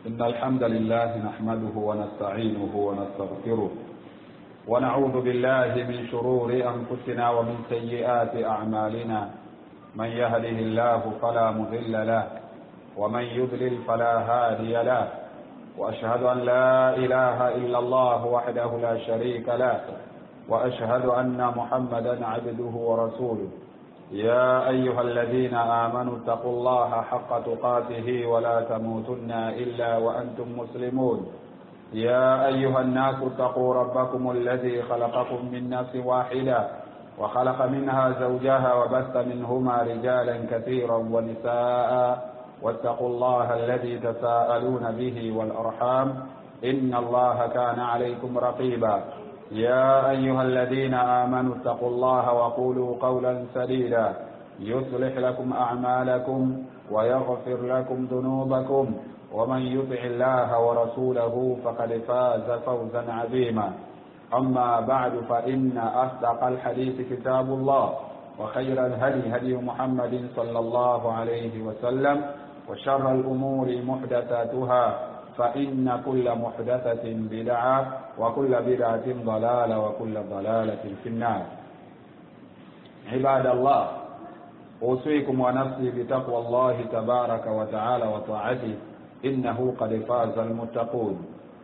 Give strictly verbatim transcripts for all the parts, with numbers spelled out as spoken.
إن الحمد لله نحمده ونستعينه ونستغفره ونعوذ بالله من شرور أنفسنا ومن سيئات أعمالنا. من يهده الله فلا مضل له ومن يضلل فلا هادي له، وأشهد أن لا إله إلا الله وحده لا شريك له، وأشهد أن محمدا عبده ورسوله. يا أيها الذين آمنوا اتقوا الله حق تقاته ولا تموتن إلا وأنتم مسلمون. يا أيها الناس اتقوا ربكم الذي خلقكم من نفس واحدة وخلق منها زوجها وبث منهما رجالا كثيرا ونساء، واتقوا الله الذي تساءلون به والأرحام إن الله كان عليكم رقيبا. يا أيها الذين آمنوا اتقوا الله وقولوا قولا سديدا يصلح لكم أعمالكم ويغفر لكم ذنوبكم، ومن يطع الله ورسوله فقد فاز فوزا عظيما. أما بعد، فإن أصدق الحديث كتاب الله، وخير الهدي هدي محمد صلى الله عليه وسلم، وشر الأمور محدثاتها، فإن كل محدثة بدعة وكل بدعة ضلالة وكل ضلالة في النار. عباد الله، أوصيكم ونفسي بتقوى الله تبارك وتعالى وطاعته، إنه قد فاز المتقون.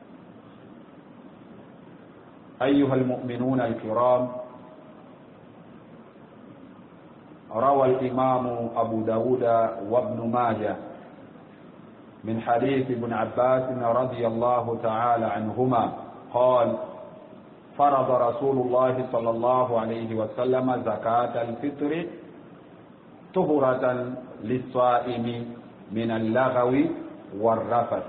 أيها المؤمنون الكرام، روى الإمام أبو داود وابن ماجه من حديث ابن عباس رضي الله تعالى عنهما قال: فرض رسول الله صلى الله عليه وسلم زكاة الفطر طهرة للصائم من اللغو والرفث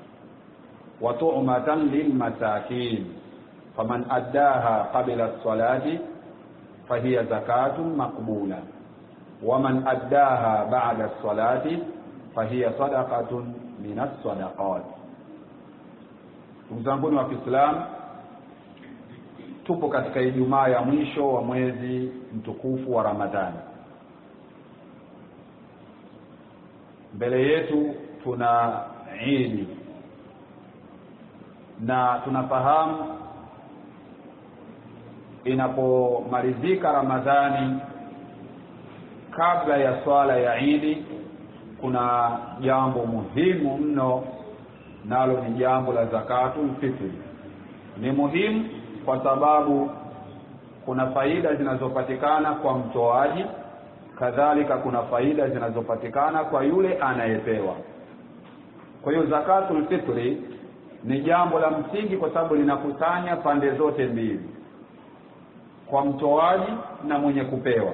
وطعمة للمساكين، فمن أداها قبل الصلاة فهي زكاة مقبولة، ومن أداها بعد الصلاة فهي صدقة من الصدقات. Mzanguni wa Kiislamu, tupo katika Ijumaa ya mwisho wa mwezi mtukufu wa Ramadhani. Mbele yetu tuna Eid, na tunafahamu inapomalizika Ramadhani, kabla ya swala ya Eid kuna jambo muhimu mno, nalo ni jambo la zakatul fitri. Ni muhimu kwa sababu kuna faida zinazopatikana kwa mtoaji, kadhalika kuna faida zinazopatikana kwa yule anayepewa. Kwa hiyo zakatul fitri ni jambo la msingi kwa sababu linakusanya pande zote mbili, kwa mtoaji na mwenye kupewa.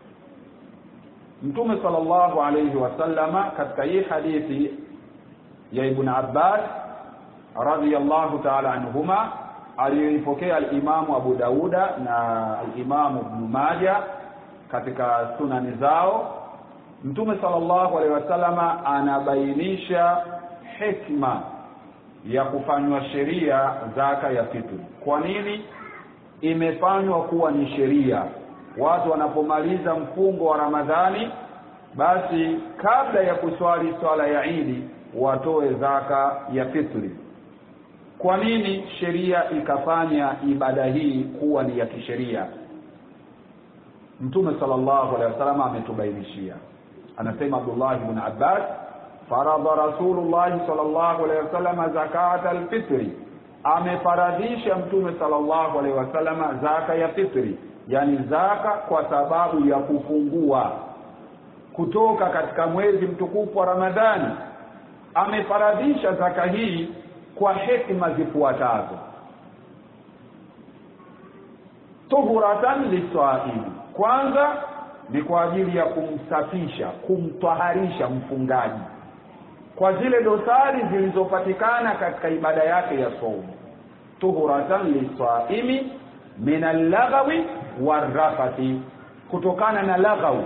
Mtume sallallahu alayhi wasallama katika hii hadithi ya Ibn Abbas radhiyallahu ta'ala anhuma, aliyoipokea al-Imam Abu Dauda na al-Imam Ibn Majah katika sunani zao, Mtume sallallahu alayhi wasallama anabainisha hikma ya kufanywa sheria zaka ya fitri. Kwa nini imefanywa kuwa ni sheria? Watu wanapomaliza mfungo wa Ramadhani, basi kabla ya kuswali swala ya Eid watoe zaka ya fitri. Kwa nini sheria ikafanya ibada hii kuwa ni ya kisheria? Mtume sallallahu alaihi wasallam ametubainishia. Anasema Abdullah ibn Abbas, farada Rasulullah sallallahu alaihi wasallam zakata al-fitri, amefaradhisha Mtume sallallahu alaihi wasallam zaka ya fitri, yani zaka kwa sababu ya kufungua kutoka katika mwezi mtukufu wa Ramadhani. Amefaradhisha zaka hii kwa hikma zifuatazo. Tuhuratan liswaim, kwanza ni kwa ajili ya kumsafisha, kumtaharisha mfungaji kwa zile dosari zilizopatikana katika ibada yake ya saumu. Tuhuratan liswaimi min al-lagwi war-rafathi, kutokana na laghaw,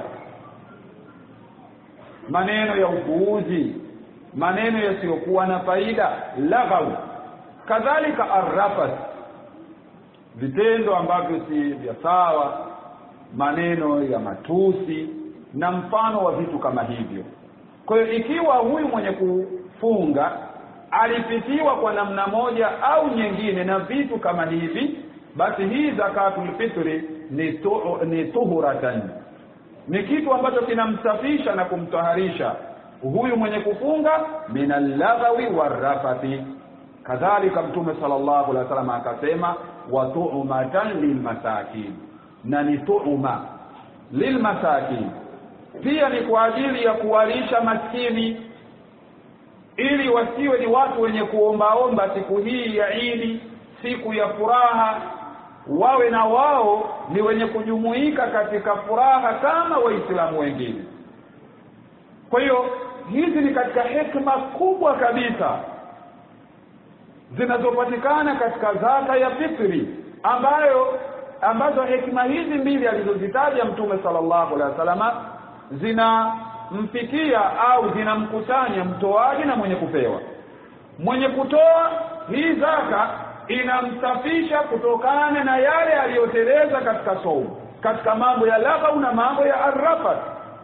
maneno ya upuuzi, maneno yasiyokuwa na faida, laghaw. Kadhalika ar-rafath, vitendo ambavyo si vya sawa, maneno ya matusi na mfano wa vitu kama hivyo. Kwa hiyo ikiwa huyu mwenye kufunga alipitiwa kwa namna moja au nyingine na vitu kama hivi, basi hii zakatul fitri ni tu, ni tuhuratan, ni kitu ambacho kinamsafisha na kumtaharisha huyu mwenye kufunga minal laghawi warafati. Kadhalika Mtume sallallahu alaihi wasallam akasema wa tu'matan lilmasakin, na ni tu'ma lilmasakin pia ni kwa ajili ya kuwalisha maskini, ili wasiwe ni watu wenye kuombaomba siku hii ya Eid, siku ya furaha, wawe na wao ni wenye kujumuika katika furaha kama waislamu wengine. Kwa hiyo hizi ni katika hekima kubwa kabisa zinazopatikana katika zaka ya fitri, ambayo ambazo hekima hizi mbili alizozitaja Mtume sallallahu alaihi wasallam zinamfikia au zinamkusanya mtoaji na mwenye kupewa. Mwenye kutoa hii zaka inamsafisha kutokana na yale aliyoteleza katika saumu, katika mambo ya lagha na mambo ya arrafat.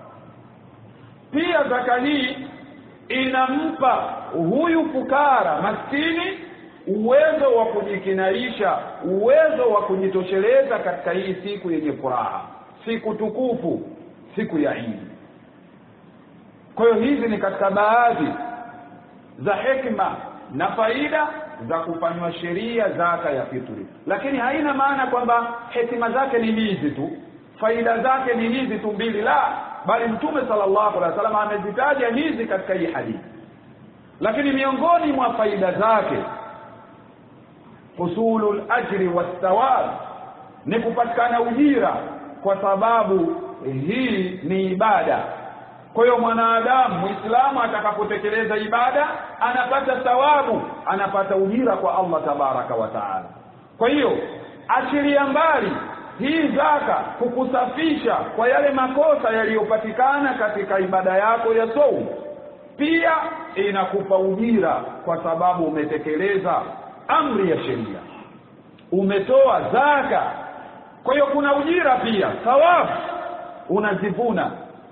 Pia zaka hii inampa huyu fukara maskini uwezo wa kujikinaisha, uwezo wa kujitosheleza katika hii siku yenye furaha, siku tukufu, siku ya Eid. Kwa hiyo hizi ni katika baadhi za hekima na faida za kufanywa sheria zaka ya fitri, lakini haina maana kwamba hekima zake ni hizi tu, faida zake ni hizi tu mbili, la, bali Mtume sallallahu alaihi wasallam amezitaja hizi katika hii hadithi. Lakini miongoni mwa faida zake husulul ajri was-thawab, ni kupatikana ujira, kwa sababu hii ni ibada. Kwa hiyo mwanadamu Muislamu atakapotekeleza ibada anapata thawabu, anapata ujira kwa Allah tabaraka wa taala. Kwa hiyo achilia mbali hii zaka kukusafisha kwa yale makosa yaliyopatikana katika ibada yako ya saumu, pia inakupa ujira kwa sababu umetekeleza amri ya sheria, umetoa zaka. Kwa hiyo kuna ujira pia, thawabu unazivuna.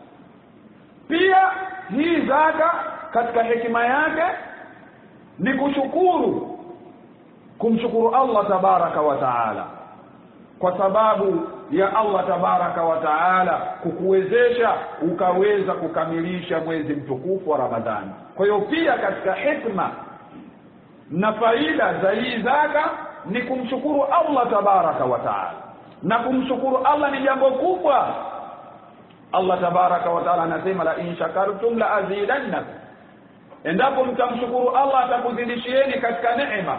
Pia hii zaka katika hekima yake ni kushukuru, kumshukuru Allah tabaraka wa taala, kwa sababu ya Allah tabaraka wa taala kukuwezesha ukaweza kukamilisha mwezi mtukufu wa Ramadhani. Kwa hiyo pia katika hikma na faida za hii zaka ni kumshukuru Allah tabaraka wa taala, na kumshukuru Allah ni jambo kubwa. Allah tabaraka wa taala anasema la in shakartum la azidannakum, endapo mtamshukuru Allah atakuzidishieni katika neema.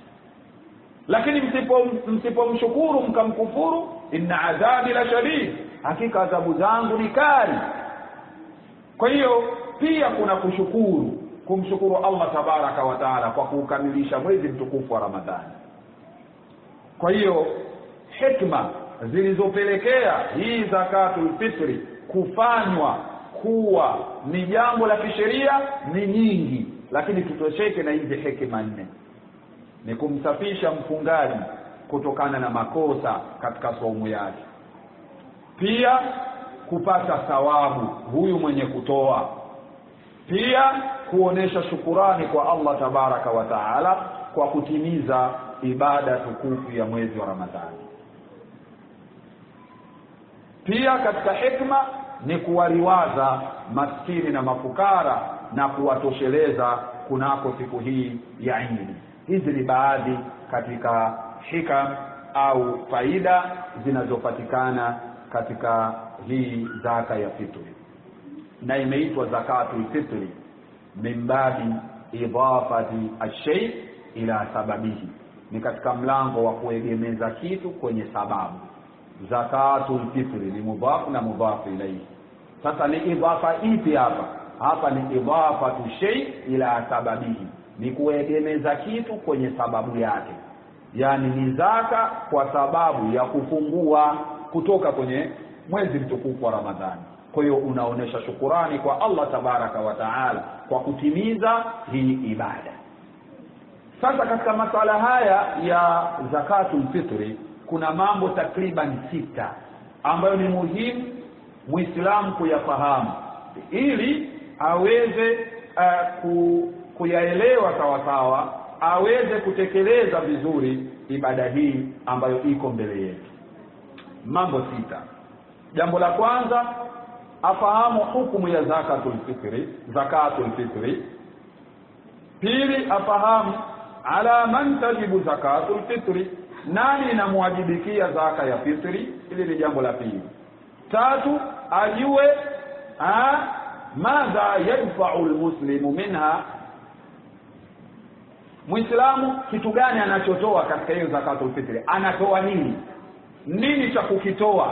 Lakini msipo msipomshukuru mkamkufuru, inna adhabi la shadid, hakika adhabu zangu ni kali. Kwa hiyo pia kuna kushukuru, kumshukuru Allah tabaraka wa taala kwa kukamilisha mwezi mtukufu wa Ramadhani. Kwa hiyo hikma zilizopelekea hii zakatul fitri kufanywa kuwa ni jambo la kisheria ni nyingi, lakini tutosheke na hizi hekima nne. Ni kumsafisha mfungaji kutokana na makosa katika saumu yake, pia kupata thawabu huyu mwenye kutoa, pia kuonesha shukurani kwa Allah tabaraka wa taala kwa kutimiza ibada tukufu ya mwezi wa Ramadhani. Pia katika hikma ni kuwaliwaza maskini na mafukara na kuwatosheleza kunako siku hii ya Eid. Hizi ni baadhi katika hikam au faida zinazopatikana katika hii zaka ya fitri, na imeitwa zakatul fitri min babi idafati ash-shay ila sababihi, ni katika mlango wa kuegemeza kitu kwenye sababu. Zakatul fitri ni mudhafu na mudhafu ilayhi. Sasa ni idafa ipi hapa? Hapa ni idafatu shay ila sababihi, ni kuegemeza kitu kwenye sababu yake. Yani ni zaka kwa sababu ya kufungua kutoka kwenye mwezi mtukufu wa Ramadhani. Kwa hiyo unaonesha shukurani kwa Allah tabaraka wa taala kwa kutimiza hii ibada. Sasa katika masala haya ya zakatul fitri kuna mambo takriban sita ambayo ni muhimu Muislamu kuyafahamu ili aweze uh, ku, kuyaelewa sawa sawa, aweze kutekeleza vizuri ibada hii ambayo iko mbele yetu. Mambo sita. Jambo la kwanza, afahamu hukumu ya zakatul fitri, zakatul fitri. Pili, afahamu ala man tajibu zakatul fitri, nani inamwajibikia zaka ya fitri. Hili ni jambo la pili. Tatu, ajue ah madha yadfa'u almuslimu minha, Muislamu kitu gani anachotoa katika hiyo zakatul fitri, anatoa nini, nini cha kukitoa,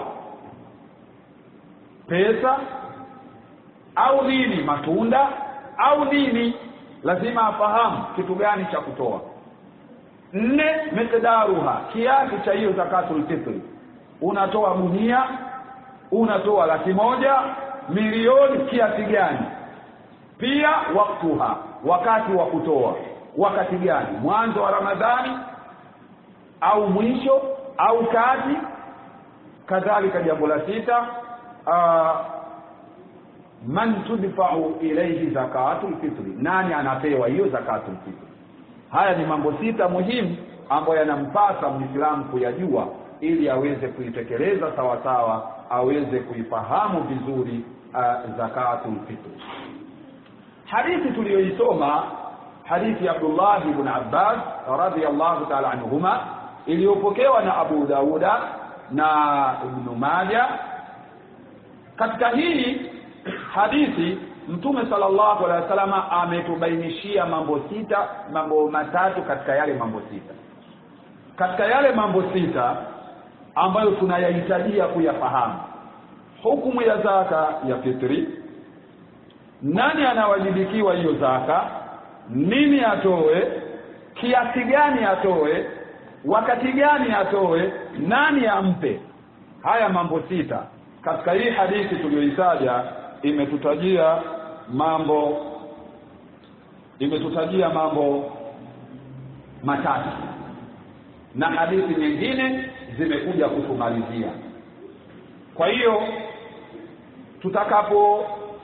pesa au nini, matunda au nini, lazima afahamu kitu gani cha kutoa. Nne, miqdaruha, kiasi cha hiyo zakatul fitri, unatoa gunia, unatoa laki moja, milioni, kiasi gani. Pia waktuha, wakati wa kutoa, wakati gani, mwanzo wa Ramadhani au mwisho au kati. Kadhalika jambo la sita, uh, man tudfa'u ilayhi zakatul fitri, nani anapewa hiyo zakatul fitri. Haya ni mambo sita muhimu ambayo yanampasa Muislamu kuyajua ili aweze kuitekeleza sawa sawa, aweze kuifahamu vizuri uh, zakatul fitri. Hadithi tuliyoisoma, hadithi ya Abdullah ibn Abbas radhiyallahu ta'ala anhuma, iliyopokewa na Abu Dauda na Ibn Majah. Katika hii hadithi Mtume sallallahu alaihi wasallam ametubainishia mambo sita, mambo matatu katika yale mambo sita. Katika yale mambo sita ambayo tunayahitajia kuyafahamu: hukumu ya zaka ya fitri, nani anawajibikiwa hiyo zaka, nini atoe, kiasi gani atoe, wakati gani atoe, nani ampe. Haya mambo sita katika hii hadithi tuliyoitaja imetutajia mambo imetutajia mambo matatu, na hadithi nyingine zimekuja kutumalizia. Kwa hiyo tutakapo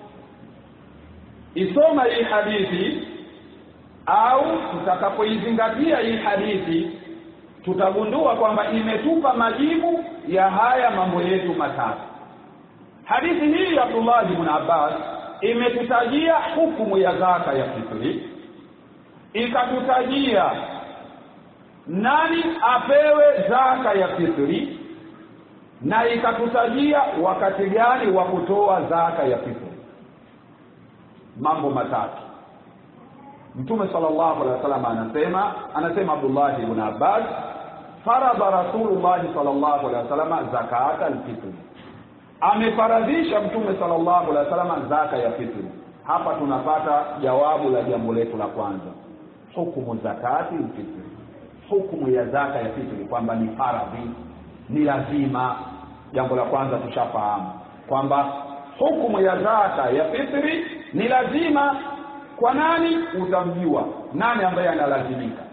isoma hii hadithi au tutakapoizingatia hii hadithi, tutagundua kwamba imetupa majibu ya haya mambo yetu matatu. Hadithi hii ya Abdullah ibn Abbas imetutajia hukumu ya zaka ya fitri, ikatutajia nani apewe zaka ya fitri, na ikatutajia wakati gani wa kutoa zaka ya fitri. Mambo matatu. Mtume sallallahu alaihi wasallam anasema anasema Abdullah ibn Abbas, farada Rasulullah sallallahu alaihi wasallam zakata al-fitr, amefaradhisha Mtume sallallahu alaihi wasallam zaka ya fitri. Hapa tunapata jawabu la jambo letu la kwanza, hukumu zakati al-fitr, hukumu ya zaka ya fitri kwamba ni faradhi, ni lazima. Jambo la kwanza tushafahamu kwamba hukumu ya zaka ya fitri ni lazima. Kwa nani? Utamjua nani ambaye analazimika.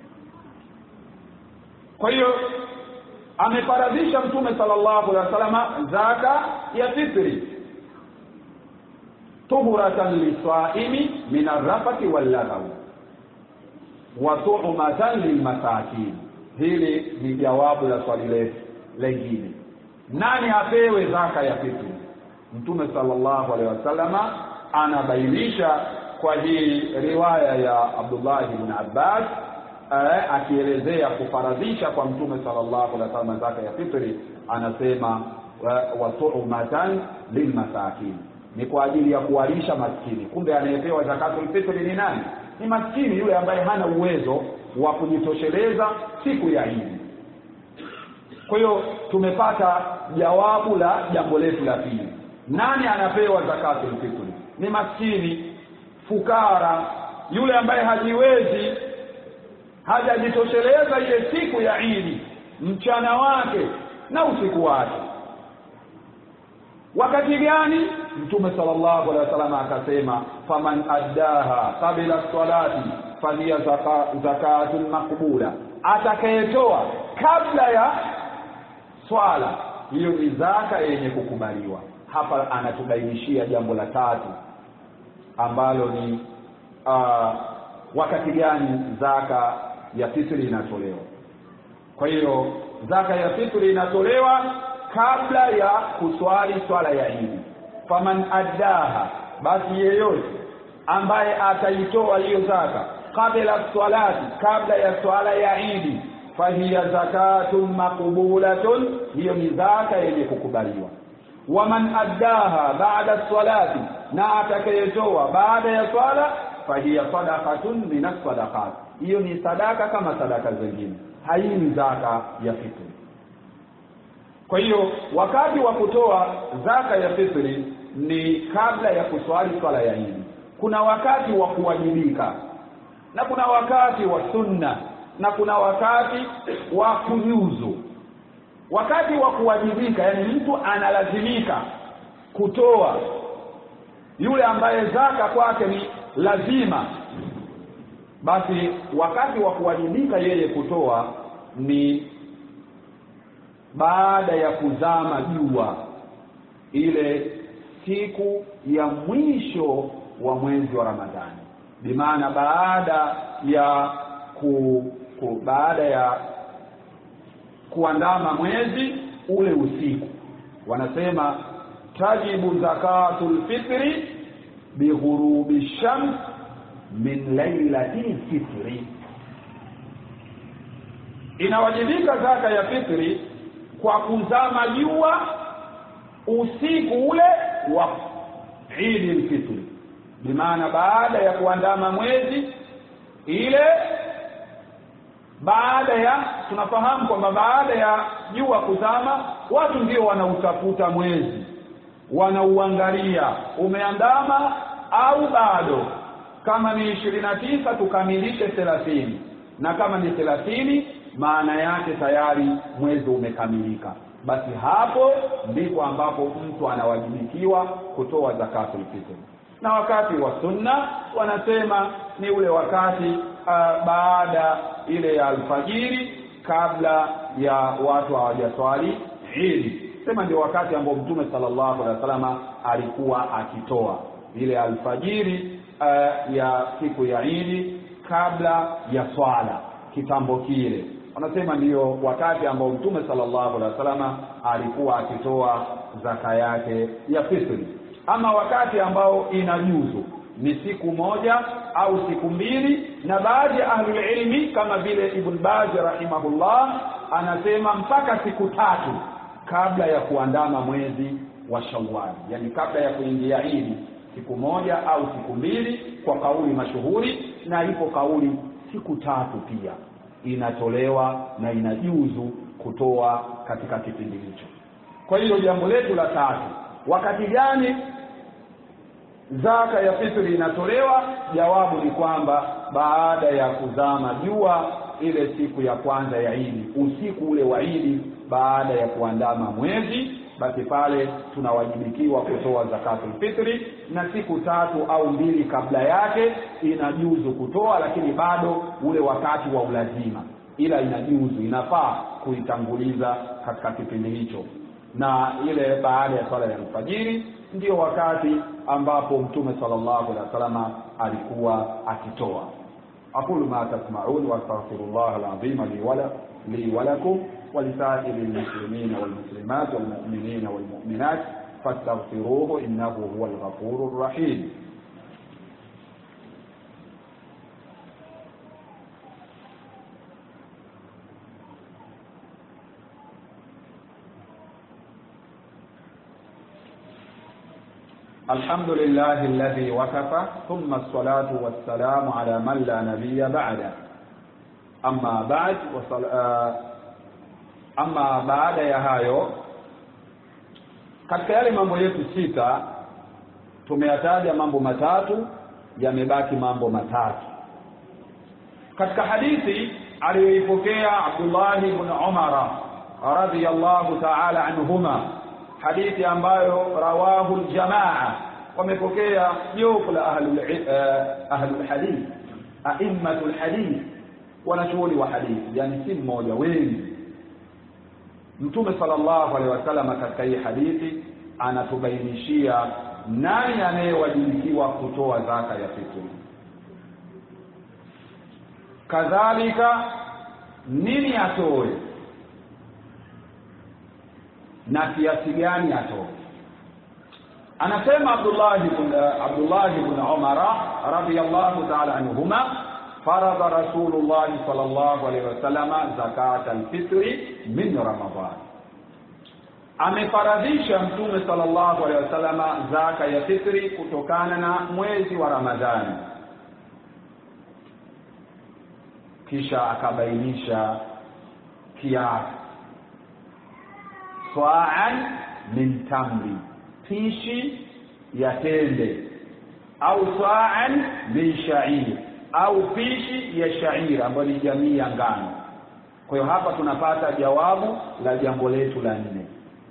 Kwa hiyo amefaradhisha Mtume sallallahu alaihi wasallam zaka ya fitri, tuhuratan lisaimi min arrafati wal-laghaw wa tu'matan lilmasakin. Hili ni jawabu la swali letu lingine, nani apewe zaka ya fitri. Mtume sallallahu alaihi wasallam anabainisha kwa hii riwaya ya Abdullah ibn Abbas, eh, akielezea kufaradhisha kwa Mtume sallallahu alaihi wasallam zaka ya fitri, anasema wa tu'matan lilmasakin, ni kwa ajili ya kuwalisha maskini. Kumbe anayepewa zakatul fitri ni nani? Ni maskini, yule ambaye hana uwezo wa kujitosheleza siku ya Eid. Kwa hiyo tumepata jawabu la jambo letu la pili, nani anapewa zakatul fitri? Ni maskini, fukara, yule ambaye hajiwezi, hajajitosheleza ile siku ya Eid, mchana wake na usiku wake. Wakati gani? Mtume sallallahu alaihi wasallam akasema, faman addaha qabla salati faliya zakatul maqbula, atakayetoa kabla ya swala, hiyo ni zaka yenye kukubaliwa. Hapa anatubainishia jambo la tatu ambalo ni uh, wakati gani zaka ya fitri inatolewa. Kwa hiyo zaka ya fitri inatolewa kabla ya kuswali swala ya Eid. Faman addaha, basi yeyote ambaye ataitoa hiyo zaka kabla swalati, kabla ya swala ya Eid, fahiya zakatun maqbulatun, hiyo ni zaka yenye kukubaliwa. Waman addaha ba'da swalati, na atakayetoa baada ya swala, fahiya sadaqatun min as-sadaqat, hiyo ni sadaka kama sadaka zingine, haini zaka ya fitri. Kwa hiyo wakati wa kutoa zaka ya fitri ni kabla ya kuswali swala ya Eid. Kuna wakati wa kuwajibika na kuna wakati wa sunna na kuna wakati wa kujuzu. Wakati wa kuwajibika, yani mtu analazimika kutoa, yule ambaye zaka kwake ni lazima, basi wakati wa kuwajibika yeye kutoa ni baada ya kuzama jua, ile siku ya mwisho wa mwezi wa Ramadhani. Bimaana baada ya ku, ku baada ya kuandama mwezi ule usiku, wanasema tajibu zakatul fitri bighurubi shams min lailatil fitri, inawajibika zaka ya fitri kwa kuzama jua usiku ule wa Eid al-Fitr. Bimaana baada ya kuandama mwezi ile, baada ya tunafahamu kwamba baada ya jua kuzama watu ndio wanautafuta mwezi, wanauangalia umeandama au bado. Kama ni ishirini na tisa tukamilishe thelathini, na kama ni thelathini maana yake tayari mwezi umekamilika. Basi hapo ndipo ambapo mtu anawajibikiwa kutoa zakatul fitr. Na wakati wa sunna wanasema ni ule wakati uh, baada ile ya alfajiri, kabla ya watu hawajaswali Eid. Sema ndio wakati ambao Mtume sallallahu alaihi wasallam alikuwa akitoa ile alfajiri uh, ya siku ya Eid kabla ya swala kitambo kile. Wanasema ndio wakati ambao Mtume sallallahu alaihi wasallam alikuwa akitoa zaka yake ya fitri. Ama wakati ambao inajuzu ni siku moja au siku mbili, na baadhi ya ahli ilmi kama vile Ibn Baz rahimahullah anasema mpaka siku tatu kabla ya kuandama mwezi wa Shawwal, yani kabla ya kuingia Eid, siku moja au siku mbili kwa kauli mashuhuri, na ipo kauli siku tatu pia inatolewa na inajuzu kutoa katika kipindi hicho. Kwa hiyo jambo letu la tatu, wakati gani zaka ya fitri inatolewa? Jawabu ni kwamba baada ya kuzama jua ile siku ya kwanza ya Eid, usiku ule wa Eid, baada ya kuandama mwezi, basi pale tunawajibikiwa kutoa zakatul fitri. Na siku tatu au mbili kabla yake inajuzu kutoa, lakini bado ule wakati wa ulazima, ila inajuzu, inafaa kuitanguliza katika kipindi hicho. Na ile baada ya swala ya alfajiri ndio wakati ambapo Mtume sallallahu alaihi wasallam alikuwa akitoa. Aqulu ma tasma'un wa astaghfirullah al-azim li wa li wa lakum wa lisa'iril muslimina wal muslimat wal mu'minina wal mu'minat fastaghfiruhu innahu huwal ghafurur rahim. الحمد لله الذي وكفى ثم الصلاة والسلام على من لا نبي بعده أما بعد وصل... أما بعد ya hayo, katika yale mambo yetu sita tumeyataja mambo matatu, yamebaki mambo matatu. Katika hadithi aliyoipokea Abdullah ibn Umar radhiyallahu ta'ala anhuma, hadithi ambayo rawahu aljamaa, wamepokea jopo la ahlul ahlul hadith, a'immatul hadith, wanachuoni wa hadithi, yani si mmoja, wengi. Mtume sallallahu alaihi wasallam katika hii hadithi anatubainishia nani anayewajibikiwa kutoa zaka ya fitri. kadhalika nini atoe na kiasi gani atoe. Anasema Abdullah ibn Abdullah ibn Umar radiyallahu ta'ala anhuma, farada Rasulullah sallallahu alayhi wasallam zakat al-fitri min Ramadhan, amefaradhisha Mtume sallallahu alayhi wasallam zaka ya fitri kutokana na mwezi wa Ramadhani. Kisha akabainisha kiasi, sa'an min tamri, pishi ya tende, au sa'an min sha'ir, au pishi ya sha'ir ambayo ni jamii ya ngano. Kwa hiyo hapa tunapata jawabu la jambo letu la nne.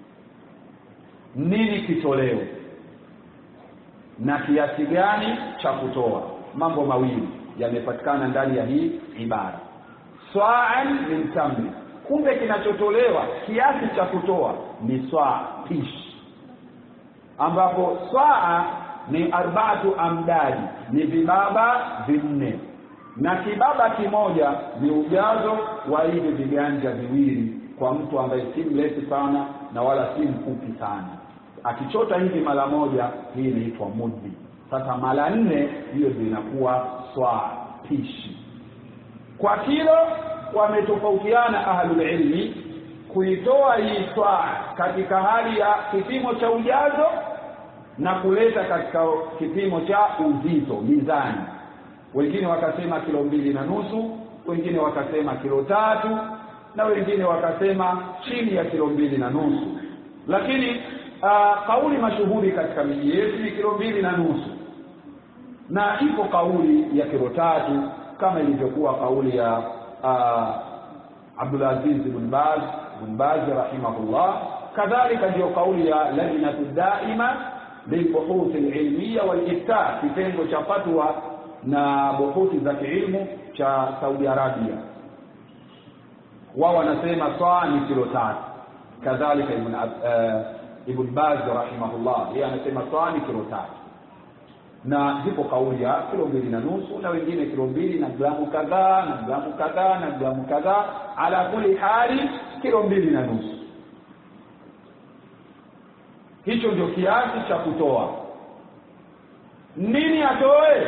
Nini kitolewe na kiasi gani cha kutoa? Mambo mawili yamepatikana ndani ya hii ibara. Sa'an min tamri, kumbe kinachotolewa kiasi cha kutoa ni saa, pishi, ambapo saa ni arba'atu amdadi, ni vibaba vinne, na kibaba kimoja ni ujazo wa hivi viganja viwili kwa mtu ambaye si mrefu sana na wala si mfupi sana. Akichota hivi mara moja, hii inaitwa muddi. Sasa mara nne hiyo zinakuwa swaa, pishi. Kwa kilo wametofautiana ahlul ilmi kuitoa hii swaa katika hali ya kipimo cha ujazo na kuleta katika kipimo cha uzito, mizani. Wengine wakasema kilo mbili na nusu, wengine wakasema kilo tatu, na wengine wakasema chini ya kilo mbili na nusu. Lakini uh, kauli mashuhuri katika miji yetu ni kilo mbili na nusu, na ipo kauli ya kilo tatu kama ilivyokuwa kauli ya uh, Abdul Aziz ibn Baz ibn Baz rahimahullah. Kadhalika ndio kauli ya Lajnatu Daima lilbuhuth alilmiya walifta, kitengo cha fatwa na buhuthi za kiilmu cha Saudi Arabia. Wao wanasema saa ni kilo tatu. Kadhalika ibn uh, ibn Baz rahimahullah yeye anasema saa ni kilo tatu, na zipo kauli ya kilo mbili na nusu, na wengine kilo mbili na gramu kadhaa na gramu kadhaa na gramu kadhaa. Ala kuli hali kilo mbili na nusu, hicho ndio kiasi cha kutoa. Nini atoe?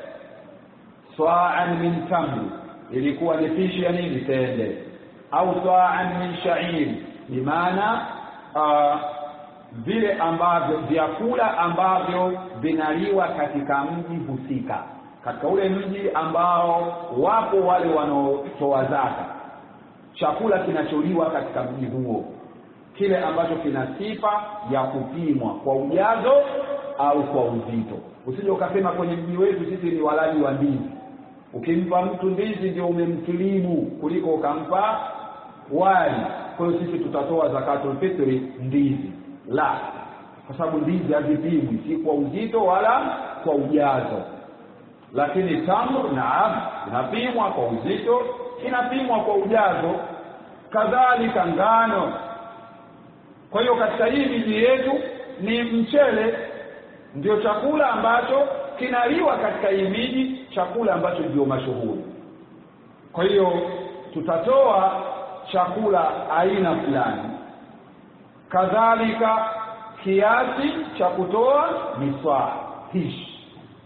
Sa'an min tamri, ilikuwa ni pishi ya nini? Tende. Au sa'an min sha'ir, ni maana uh, vile ambavyo vyakula ambavyo vinaliwa katika mji husika, katika ule mji ambao wapo wale wanaotoa zaka, chakula kinacholiwa katika mji huo, kile ambacho kina sifa ya kupimwa kwa ujazo au kwa uzito. Usije ukasema kwenye mji wetu sisi ni walaji wa ndizi, ukimpa mtu ndizi ndio umemkilimu kuliko ukampa wali. Kwa hiyo sisi tutatoa zakatul fitri ndizi, la, kwa sababu ndizi hazipimwi si kwa uzito wala kwa ujazo. Lakini tamr, naam, inapimwa kwa uzito, inapimwa kwa ujazo. Kadhalika ngano. Kwa hiyo katika hii miji yetu ni mchele ndio chakula ambacho kinaliwa katika hii miji, chakula ambacho ndio mashuhuri. Kwa hiyo tutatoa chakula aina fulani. Kadhalika kiasi cha kutoa ni saa, pishi.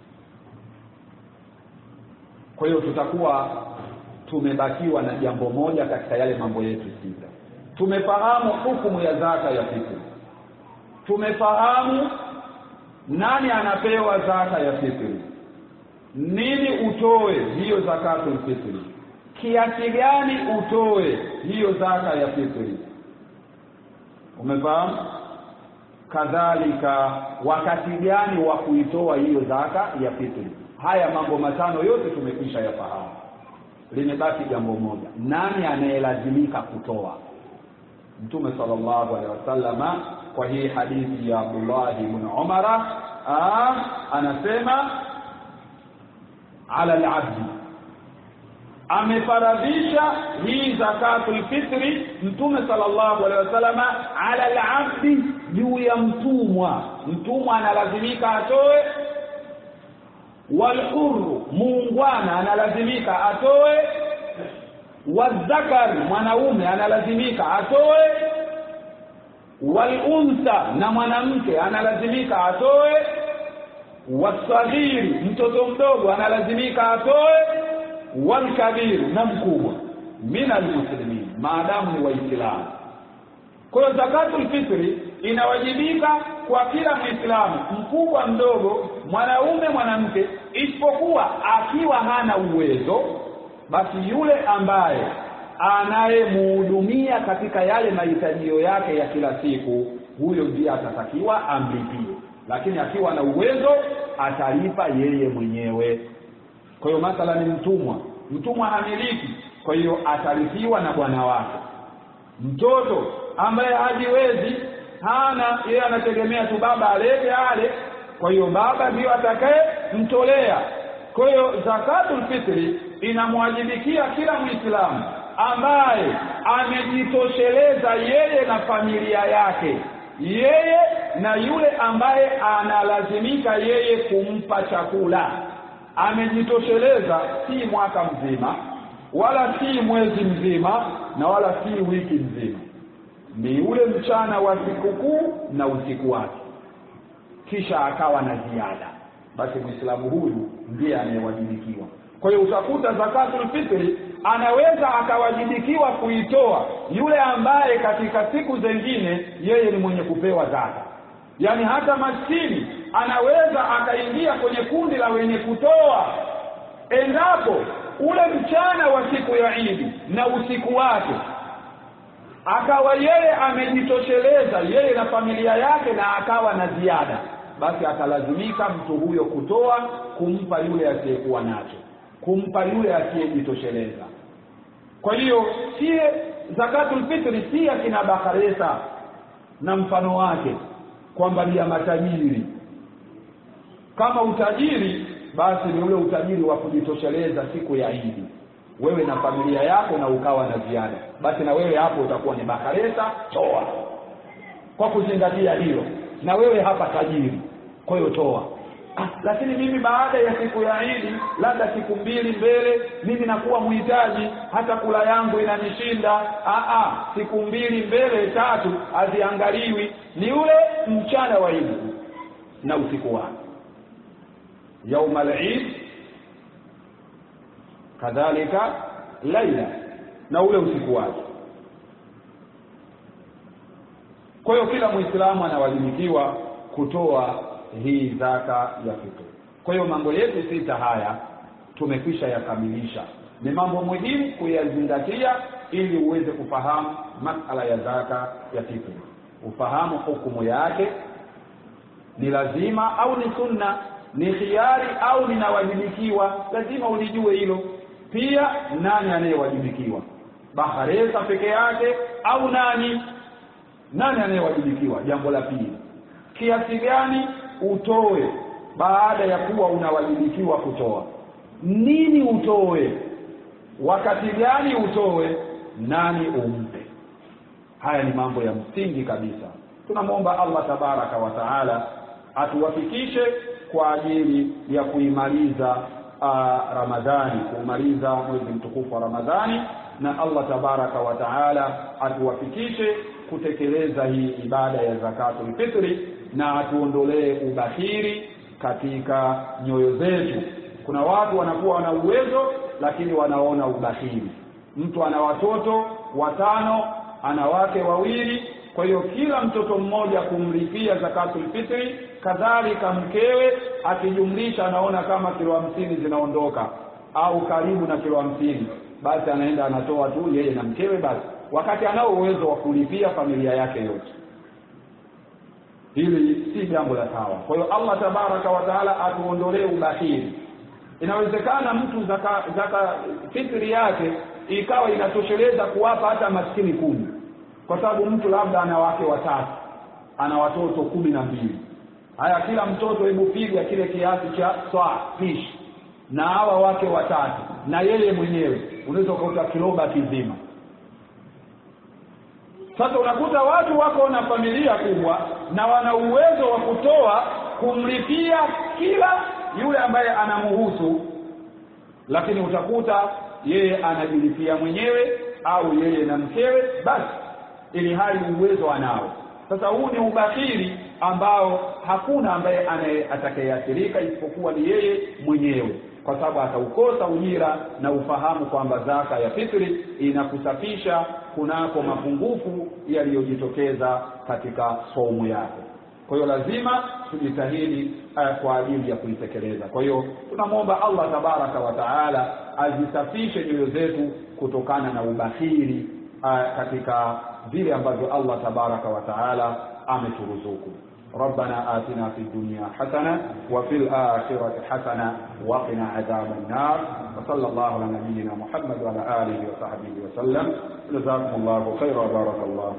Kwa hiyo tutakuwa tumebakiwa na jambo moja katika yale mambo yetu sita. Tumefahamu hukumu ya zaka ya fitri, tumefahamu nani anapewa zaka ya fitri, nini utoe hiyo zakatul fitri, kiasi gani utoe hiyo zaka ya fitri. Umefahamu? Kadhalika wakati gani wa kuitoa hiyo zaka ya fitri. Haya mambo matano yote tumekwisha yafahamu. Limebaki jambo moja, nani anayelazimika kutoa? Mtume sallallahu alaihi wasallam kwa hii hadithi ya Abdullah ibn Umar anasema ala al-abd, amefaradhisha hii zakatul fitri Mtume sallallahu alaihi wasallam ala al-abd, juu ya mtumwa. Mtumwa analazimika atoe walhurru muungwana analazimika atoe, wazakari mwanaume analazimika atoe, walunsa na mwanamke analazimika atoe, wasaghiri mtoto mdogo analazimika atoe, walkabiru na mkubwa minal muslimin maadamu ni waislamu. Kwa hiyo zakatul fitri inawajibika kwa kila Muislamu, mkubwa mdogo, mwanaume mwanamke, isipokuwa akiwa hana uwezo, basi yule ambaye anayemhudumia katika yale mahitaji yake ya kila siku, huyo ndiye atatakiwa amlipie. Lakini akiwa na uwezo atalipa yeye mwenyewe. Kwa hiyo mathala ni mtumwa, mtumwa hamiliki, kwa hiyo atalipiwa na bwana wake. Mtoto ambaye hajiwezi, hana, yeye anategemea tu baba alete ale, kwa hiyo baba ndio atakaye mtolea. Kwa hiyo zakatul fitri inamwajibikia kila Muislamu ambaye amejitosheleza yeye na familia yake, yeye na yule ambaye analazimika yeye kumpa chakula. Amejitosheleza si mwaka mzima, wala si mwezi mzima, na wala si wiki nzima. Ni ule mchana wa sikukuu na usiku wake, kisha akawa na ziada, basi Muislamu huyu ndiye anayewajibikiwa. Kwa hiyo utakuta zakatul fitri anaweza akawajibikiwa kuitoa yule ambaye katika siku zingine yeye ni mwenye kupewa zaka. Yaani hata maskini anaweza akaingia kwenye kundi la wenye kutoa endapo ule mchana wa siku ya Eid na usiku wake akawa yeye amejitosheleza yeye na familia yake na akawa na ziada, basi atalazimika mtu huyo kutoa kumpa yule asiyekuwa nacho, kumpa yule asiyejitosheleza. Kwa hiyo si zakatul fitri si kina bakaresa na mfano wake kwamba ni ya matajiri. Kama utajiri, basi ni ule utajiri wa kujitosheleza siku ya Eid, wewe na familia yako na ukawa na ziada, basi na wewe hapo utakuwa ni bakaresa, toa kwa kuzingatia hilo, na wewe hapa tajiri, kwa hiyo toa. Ah, lakini mimi baada ya siku ya Eid, labda siku mbili mbele, mimi nakuwa muhitaji, hata kula yangu inanishinda. Ah ah, siku mbili mbele tatu haziangaliwi, ni ule mchana wa Eid na usiku wake. Yaumal Eid kadhalika laila, na ule usiku wake. Kwa hiyo kila Muislamu anawajibikiwa kutoa hii zaka ya fitri. Kwa hiyo mambo yetu sita haya tumekwisha yakamilisha. Ni mambo muhimu kuyazingatia ili uweze kufahamu masala ya zaka ya fitri, ufahamu hukumu yake, ni lazima au ni sunna, ni khiari au ninawajibikiwa, lazima ulijue hilo. Pia nani anayewajibikiwa, baharesa peke yake au nani nani anayewajibikiwa? Jambo la pili, kiasi gani utoe baada ya kuwa unawajibikiwa kutoa, nini utoe, wakati gani utoe, nani umpe. Haya ni mambo ya msingi kabisa. Tunamwomba Allah tabaraka wa taala atuwafikishe kwa ajili ya kuimaliza uh, Ramadhani, kumaliza mwezi mtukufu wa Ramadhani, na Allah tabaraka wa taala atuwafikishe kutekeleza hii ibada ya zakatul fitri, na atuondolee ubahiri katika nyoyo zetu. Kuna watu wanakuwa na uwezo lakini wanaona ubahiri. Mtu ana watoto watano, ana wake wawili, kwa hiyo kila mtoto mmoja kumlipia zakatul fitri, kadhalika mkewe akijumlisha anaona kama kilo hamsini zinaondoka au karibu na kilo hamsini, basi anaenda anatoa tu yeye na mkewe basi, wakati anao uwezo wa kulipia familia yake yote. Hili si jambo la sawa. Kwa hiyo Allah tabaraka wa taala atuondolee ubahiri. Inawezekana mtu zaka, zaka fitri yake ikawa inatosheleza kuwapa hata maskini kumi, kwa sababu mtu labda ana wake watatu, ana watoto kumi na mbili. Haya, kila mtoto hebu piga kile kiasi cha swaa fish, na hawa wake watatu na yeye mwenyewe unaweza kukuta kiloba kizima. Sasa unakuta watu wako na familia kubwa na wana uwezo wa kutoa kumlipia kila yule ambaye anamuhusu, lakini utakuta yeye anajilipia mwenyewe au yeye na mkewe basi, ili hali uwezo anao. Sasa huu ni ubakhili ambao hakuna ambaye atakayeathirika isipokuwa ni yeye mwenyewe, kwa sababu ataukosa ujira na ufahamu kwamba zaka ya fitri inakusafisha kunako mapungufu yaliyojitokeza katika saumu yako. Kwa hiyo lazima tujitahidi uh, kwa ajili ya kuitekeleza. Kwa hiyo tunamwomba Allah tabaraka wa taala azisafishe nyoyo zetu kutokana na ubakhili uh, katika vile ambavyo Allah tabaraka wa taala ameturuzuku. ربنا آتنا في الدنيا حسنة وفي الآخرة حسنة وقنا عذاب النار. وصلى الله على نبينا محمد وعلى آله وصحبه وسلم. جزاكم الله خيرا وبارك الله.